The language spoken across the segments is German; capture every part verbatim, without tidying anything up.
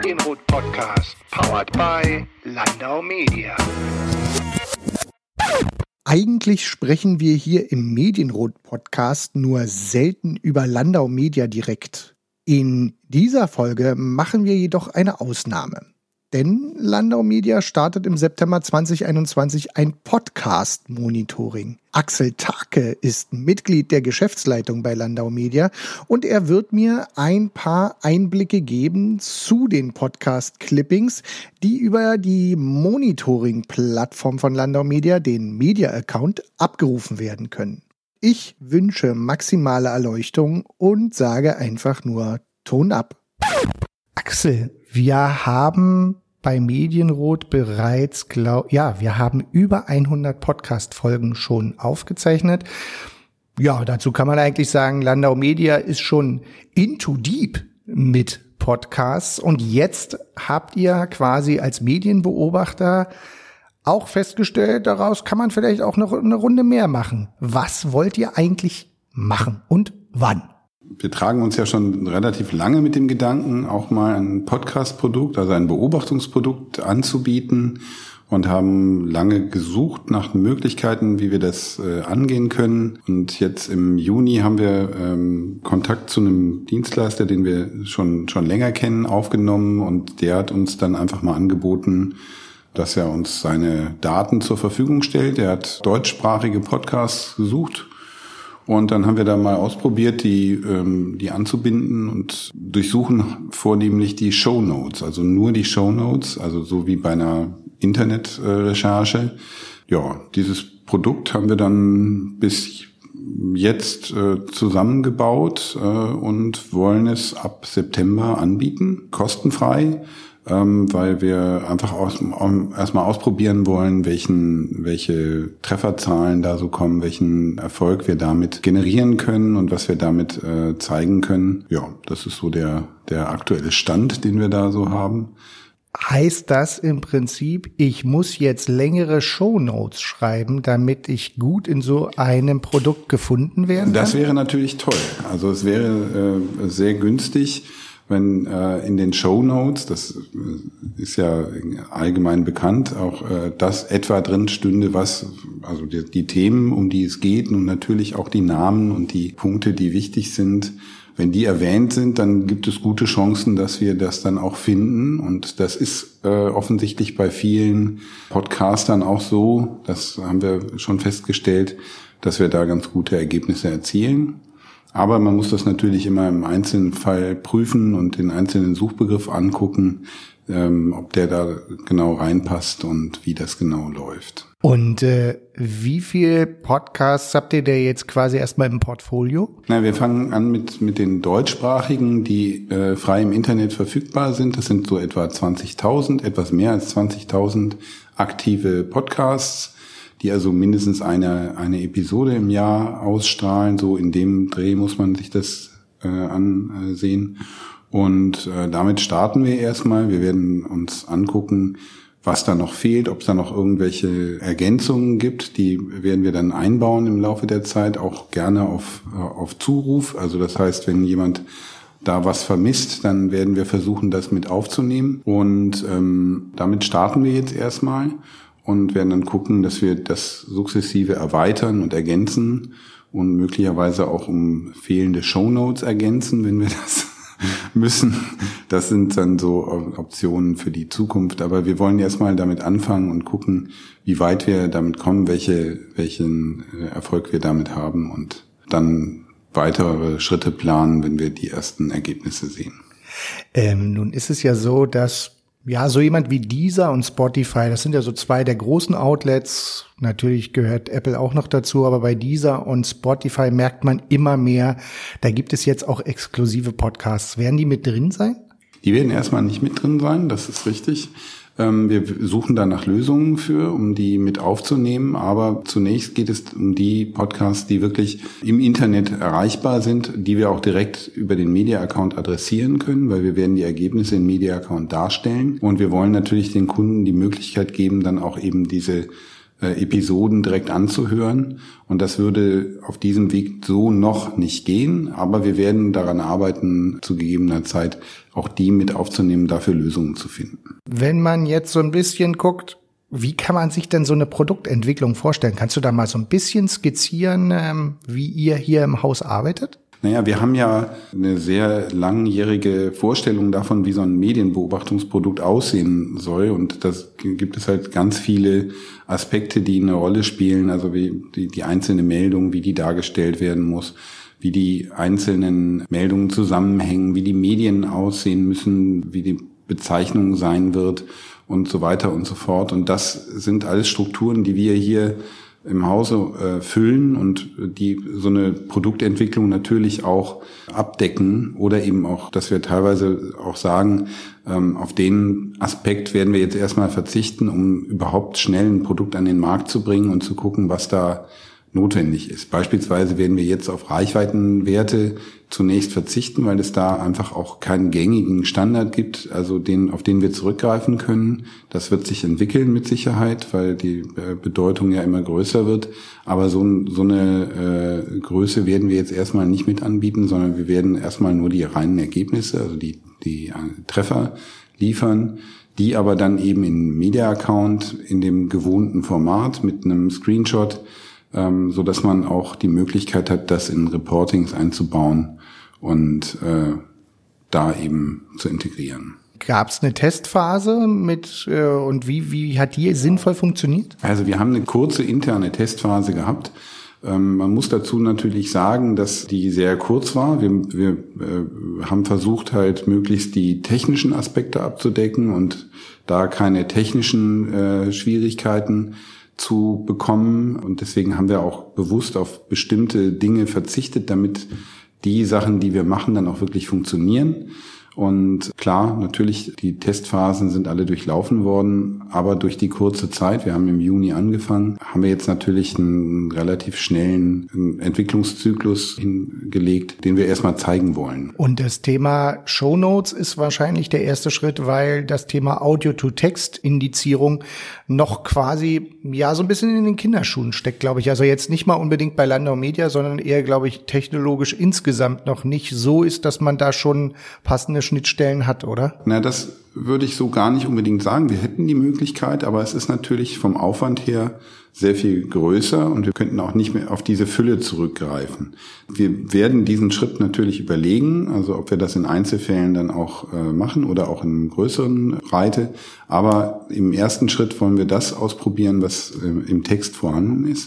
Medienrot Podcast, powered by Landau Media. Eigentlich sprechen wir hier im Medienrot Podcast nur selten über Landau Media direkt. In dieser Folge machen wir jedoch eine Ausnahme. Denn Landau Media startet im September zwanzig einundzwanzig ein Podcast-Monitoring. Axel Take ist Mitglied der Geschäftsleitung bei Landau Media und er wird mir ein paar Einblicke geben zu den Podcast-Clippings, die über die Monitoring-Plattform von Landau Media, den Media-Account, abgerufen werden können. Ich wünsche maximale Erleuchtung und sage einfach nur Ton ab. Axel, wir haben bei Medienrot bereits, glaub, ja, wir haben über hundert Podcast-Folgen schon aufgezeichnet. Ja, dazu kann man eigentlich sagen, Landau Media ist schon into deep mit Podcasts und jetzt habt ihr quasi als Medienbeobachter auch festgestellt, daraus kann man vielleicht auch noch eine Runde mehr machen. Was wollt ihr eigentlich machen und wann? Wir tragen uns ja schon relativ lange mit dem Gedanken, auch mal ein Podcast-Produkt, also ein Beobachtungsprodukt anzubieten und haben lange gesucht nach Möglichkeiten, wie wir das äh, angehen können. Und jetzt im Juni haben wir ähm, Kontakt zu einem Dienstleister, den wir schon schon länger kennen, aufgenommen und der hat uns dann einfach mal angeboten, dass er uns seine Daten zur Verfügung stellt. Er hat deutschsprachige Podcasts gesucht. Und dann haben wir da mal ausprobiert, die ähm, die anzubinden und durchsuchen vornehmlich die Shownotes, also nur die Shownotes, also so wie bei einer Internetrecherche. Ja, dieses Produkt haben wir dann bis jetzt äh, zusammengebaut äh, und wollen es ab September anbieten, kostenfrei. Ähm, weil wir einfach aus, um, erstmal ausprobieren wollen, welchen, welche Trefferzahlen da so kommen, welchen Erfolg wir damit generieren können und was wir damit äh, zeigen können. Ja, das ist so der, der aktuelle Stand, den wir da so haben. Heißt das im Prinzip, ich muss jetzt längere Shownotes schreiben, damit ich gut in so einem Produkt gefunden werden kann? Das wäre natürlich toll. Also es wäre äh, sehr günstig, wenn äh, in den Shownotes, das äh, ist ja allgemein bekannt, auch äh, das etwa drin stünde, was, also die, die Themen, um die es geht und natürlich auch die Namen und die Punkte, die wichtig sind. Wenn die erwähnt sind, dann gibt es gute Chancen, dass wir das dann auch finden. Und das ist äh, offensichtlich bei vielen Podcastern auch so, das haben wir schon festgestellt, dass wir da ganz gute Ergebnisse erzielen. Aber man muss das natürlich immer im einzelnen Fall prüfen und den einzelnen Suchbegriff angucken, ähm, ob der da genau reinpasst und wie das genau läuft. Und äh, wie viel Podcasts habt ihr da jetzt quasi erstmal im Portfolio? Na, wir fangen an mit mit den deutschsprachigen, die äh, frei im Internet verfügbar sind. Das sind so etwa zwanzigtausend, etwas mehr als zwanzigtausend aktive Podcasts, die also mindestens eine eine Episode im Jahr ausstrahlen. So in dem Dreh muss man sich das äh, ansehen. Und äh, damit starten wir erstmal. Wir werden uns angucken, was da noch fehlt, ob es da noch irgendwelche Ergänzungen gibt. Die werden wir dann einbauen im Laufe der Zeit, auch gerne auf auf Zuruf. Also das heißt, wenn jemand da was vermisst, dann werden wir versuchen, das mit aufzunehmen. Und ähm, damit starten wir jetzt erstmal und werden dann gucken, dass wir das sukzessive erweitern und ergänzen und möglicherweise auch um fehlende Shownotes ergänzen, wenn wir das müssen. Das sind dann so Optionen für die Zukunft. Aber wir wollen erstmal damit anfangen und gucken, wie weit wir damit kommen, welche, welchen Erfolg wir damit haben und dann weitere Schritte planen, wenn wir die ersten Ergebnisse sehen. Ähm, nun ist es ja so, dass ja, so jemand wie Deezer und Spotify, das sind ja so zwei der großen Outlets. Natürlich gehört Apple auch noch dazu, aber bei Deezer und Spotify merkt man immer mehr, da gibt es jetzt auch exklusive Podcasts. Werden die mit drin sein? Die werden erstmal nicht mit drin sein, das ist richtig. Wir suchen da nach Lösungen für, um die mit aufzunehmen. Aber zunächst geht es um die Podcasts, die wirklich im Internet erreichbar sind, die wir auch direkt über den Media-Account adressieren können, weil wir werden die Ergebnisse im Media-Account darstellen. Und wir wollen natürlich den Kunden die Möglichkeit geben, dann auch eben diese äh, Episoden direkt anzuhören. Und das würde auf diesem Weg so noch nicht gehen. Aber wir werden daran arbeiten, zu gegebener Zeit auch die mit aufzunehmen, dafür Lösungen zu finden. Wenn man jetzt so ein bisschen guckt, wie kann man sich denn so eine Produktentwicklung vorstellen? Kannst du da mal so ein bisschen skizzieren, ähm, wie ihr hier im Haus arbeitet? Naja, wir haben ja eine sehr langjährige Vorstellung davon, wie so ein Medienbeobachtungsprodukt aussehen soll. Und das gibt es halt ganz viele Aspekte, die eine Rolle spielen. Also wie die, die einzelne Meldung, wie die dargestellt werden muss, wie die einzelnen Meldungen zusammenhängen, wie die Medien aussehen müssen, wie die Bezeichnung sein wird und so weiter und so fort. Und das sind alles Strukturen, die wir hier im Hause äh, füllen und die so eine Produktentwicklung natürlich auch abdecken oder eben auch, dass wir teilweise auch sagen, ähm, auf den Aspekt werden wir jetzt erstmal verzichten, um überhaupt schnell ein Produkt an den Markt zu bringen und zu gucken, was da notwendig ist. Beispielsweise werden wir jetzt auf Reichweitenwerte zunächst verzichten, weil es da einfach auch keinen gängigen Standard gibt, also den, auf den wir zurückgreifen können. Das wird sich entwickeln mit Sicherheit, weil die Bedeutung ja immer größer wird. Aber so, so eine äh, Größe werden wir jetzt erstmal nicht mit anbieten, sondern wir werden erstmal nur die reinen Ergebnisse, also die, die Treffer liefern, die aber dann eben in Media Account in dem gewohnten Format mit einem Screenshot, ähm, so dass man auch die Möglichkeit hat, das in Reportings einzubauen und äh, da eben zu integrieren. Gab es eine Testphase mit äh, und wie wie hat die sinnvoll funktioniert? Also wir haben eine kurze interne Testphase gehabt. Ähm, man muss dazu natürlich sagen, dass die sehr kurz war. Wir, wir äh, haben versucht, halt möglichst die technischen Aspekte abzudecken und da keine technischen äh, Schwierigkeiten zu bekommen. Und deswegen haben wir auch bewusst auf bestimmte Dinge verzichtet, damit die Sachen, die wir machen, dann auch wirklich funktionieren. Und klar, natürlich, die Testphasen sind alle durchlaufen worden, aber durch die kurze Zeit, wir haben im Juni angefangen, haben wir jetzt natürlich einen relativ schnellen Entwicklungszyklus hingelegt, den wir erstmal zeigen wollen. Und das Thema Shownotes ist wahrscheinlich der erste Schritt, weil das Thema Audio-to-Text-Indizierung noch quasi, ja, so ein bisschen in den Kinderschuhen steckt, glaube ich. Also jetzt nicht mal unbedingt bei Landau Media, sondern eher, glaube ich, technologisch insgesamt noch nicht so ist, dass man da schon passende Schnittstellen hat, oder? Na, das würde ich so gar nicht unbedingt sagen. Wir hätten die Möglichkeit, aber es ist natürlich vom Aufwand her sehr viel größer und wir könnten auch nicht mehr auf diese Fülle zurückgreifen. Wir werden diesen Schritt natürlich überlegen, also ob wir das in Einzelfällen dann auch äh, machen oder auch in größeren Breite. Aber im ersten Schritt wollen wir das ausprobieren, was äh, im Text vorhanden ist.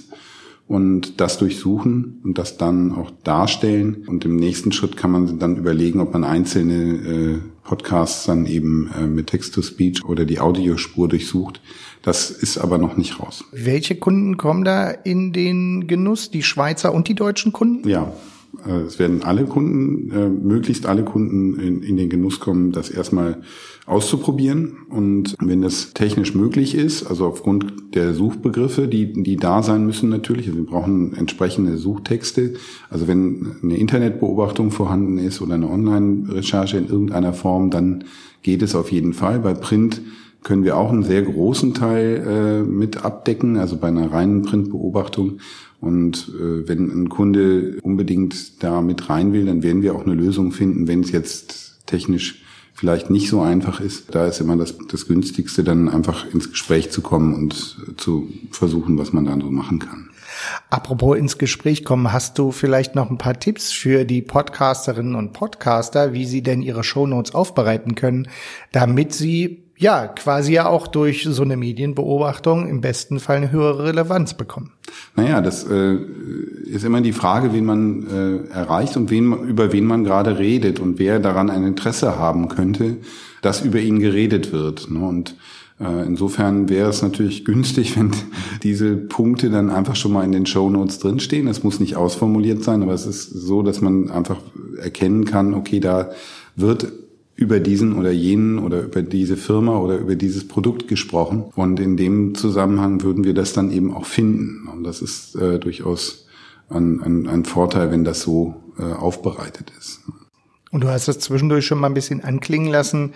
Und das durchsuchen und das dann auch darstellen. Und im nächsten Schritt kann man dann überlegen, ob man einzelne äh, Podcasts dann eben äh, mit Text-to-Speech oder die Audiospur durchsucht. Das ist aber noch nicht raus. Welche Kunden kommen da in den Genuss? Die Schweizer und die deutschen Kunden? Ja, äh, es werden alle Kunden, äh, möglichst alle Kunden in, in den Genuss kommen, das erstmal auszuprobieren. Und wenn das technisch möglich ist, also aufgrund der Suchbegriffe, die die da sein müssen natürlich, also wir brauchen entsprechende Suchtexte. Also wenn eine Internetbeobachtung vorhanden ist oder eine Online-Recherche in irgendeiner Form, dann geht es auf jeden Fall. Bei Print können wir auch einen sehr großen Teil äh, mit abdecken, also bei einer reinen Printbeobachtung. Und äh, wenn ein Kunde unbedingt da mit rein will, dann werden wir auch eine Lösung finden, wenn es jetzt technisch vielleicht nicht so einfach ist. Da ist immer das, das Günstigste, dann einfach ins Gespräch zu kommen und zu versuchen, was man da so machen kann. Apropos ins Gespräch kommen, hast du vielleicht noch ein paar Tipps für die Podcasterinnen und Podcaster, wie sie denn ihre Shownotes aufbereiten können, damit sie ja quasi ja auch durch so eine Medienbeobachtung im besten Fall eine höhere Relevanz bekommen? Naja, das äh, ist immer die Frage, wen man äh, erreicht und wen, über wen man gerade redet und wer daran ein Interesse haben könnte, dass über ihn geredet wird. Ne? Und äh, insofern wäre es natürlich günstig, wenn diese Punkte dann einfach schon mal in den Shownotes drinstehen. Das muss nicht ausformuliert sein, aber es ist so, dass man einfach erkennen kann, okay, da wird über diesen oder jenen oder über diese Firma oder über dieses Produkt gesprochen. Und in dem Zusammenhang würden wir das dann eben auch finden. Und das ist äh, durchaus ein, ein, ein Vorteil, wenn das so äh, aufbereitet ist. Und du hast das zwischendurch schon mal ein bisschen anklingen lassen.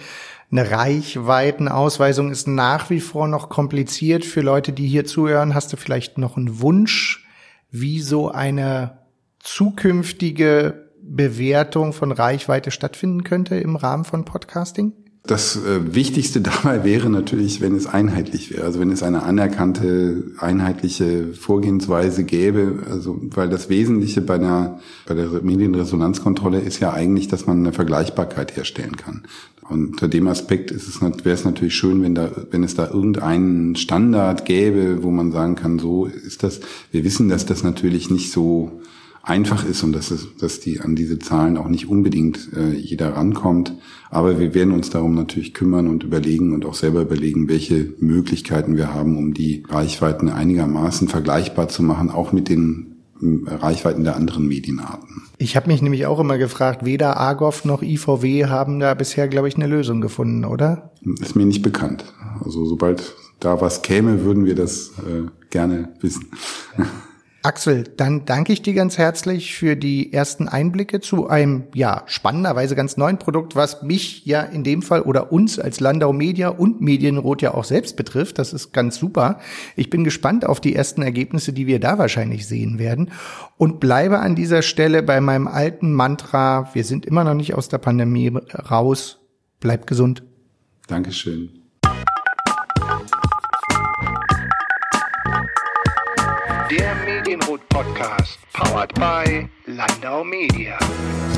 Eine Reichweitenausweisung ist nach wie vor noch kompliziert für Leute, die hier zuhören. Hast du vielleicht noch einen Wunsch, wie so eine zukünftige Bewertung von Reichweite stattfinden könnte im Rahmen von Podcasting? Das äh, Wichtigste dabei wäre natürlich, wenn es einheitlich wäre, also wenn es eine anerkannte, einheitliche Vorgehensweise gäbe, also weil das Wesentliche bei der, bei der Medienresonanzkontrolle ist ja eigentlich, dass man eine Vergleichbarkeit herstellen kann. Und unter dem Aspekt ist es, wäre es natürlich schön, wenn da, wenn es da irgendeinen Standard gäbe, wo man sagen kann, so ist das. Wir wissen, dass das natürlich nicht so einfach ist und dass es, dass die an diese Zahlen auch nicht unbedingt äh, jeder rankommt. Aber wir werden uns darum natürlich kümmern und überlegen und auch selber überlegen, welche Möglichkeiten wir haben, um die Reichweiten einigermaßen vergleichbar zu machen, auch mit den äh, Reichweiten der anderen Medienarten. Ich habe mich nämlich auch immer gefragt, weder Argov noch I V W haben da bisher, glaube ich, eine Lösung gefunden, oder? Ist mir nicht bekannt. Also sobald da was käme, würden wir das äh, gerne wissen. Axel, dann danke ich dir ganz herzlich für die ersten Einblicke zu einem, ja, spannenderweise ganz neuen Produkt, was mich ja in dem Fall oder uns als Landau Media und Medienrot ja auch selbst betrifft. Das ist ganz super. Ich bin gespannt auf die ersten Ergebnisse, die wir da wahrscheinlich sehen werden und bleibe an dieser Stelle bei meinem alten Mantra, wir sind immer noch nicht aus der Pandemie raus. Bleib gesund. Dankeschön. Der Medienrot Podcast, powered by Landau Media.